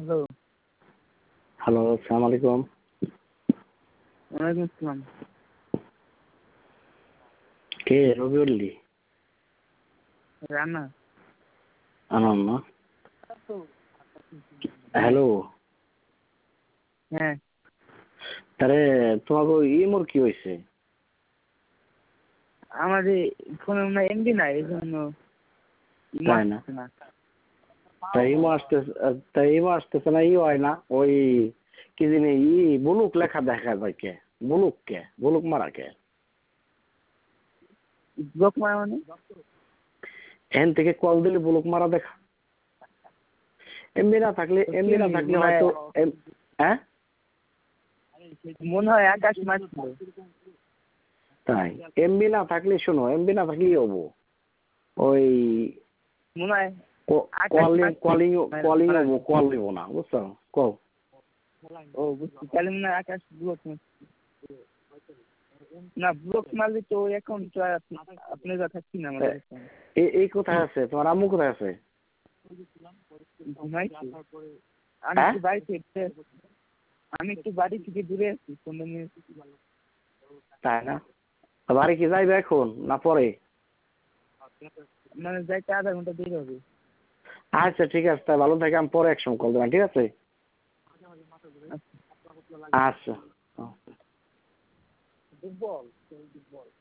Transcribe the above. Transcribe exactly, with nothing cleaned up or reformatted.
Hello. Hello, আসসালামু আলাইকুম। ওয়ালাইকুম আসসালাম। কে রবিউল্লি? রানা। আনাম না। হ্যালো। হ্যাঁ। তারে তোমাকে ইমোর কি হয়েছে? আমার ফোনে মনে এমবি নাই, এই জন্য তাই না? তাই ইমো আসতেছে, তাই ইমো আসতেছে না, ই হয় না ওই কি জানি ই বুলুক লেখা দেখা যায় কে? বুলুক কে? বুলুক মারা কে? ব্লক মারা মানে? এখান থেকে কল দিলে বুলুক মারা দেখা। এমবি না থাকলে এমবি না থাকলে হয়তো হ্যাঁ মনে হয় আকাশ মারছিল। তাই এমবি না থাকলে শোনো, এমবি না থাকলেই হবো ওই মনে হয় কলিং কলিং কলিং হবো, কল দেবো না, বুঝছো? কল ও বুঝছি, তাহলে মনে হয় আকাশ ব্লক না, ব্লক মারলে তো এখন তো আপনার কথা থাকছি না আমাদের। এই কোথায় আছে তোমার আম্মু? কোথায় আছে? ঘুমাইছি। আমি একটু বাড়িতে আমি একটু বাড়ি থেকে দূরে আছি। তাই না? বাড়ি কি যাইবে এখন না পরে? মানে যাইতে আধা ঘন্টা দেরি হবে। আচ্ছা ঠিক আছে, তাই ভালো থাকে, আমি পরে একসময় কল দেবেন, ঠিক আছে? আচ্ছা।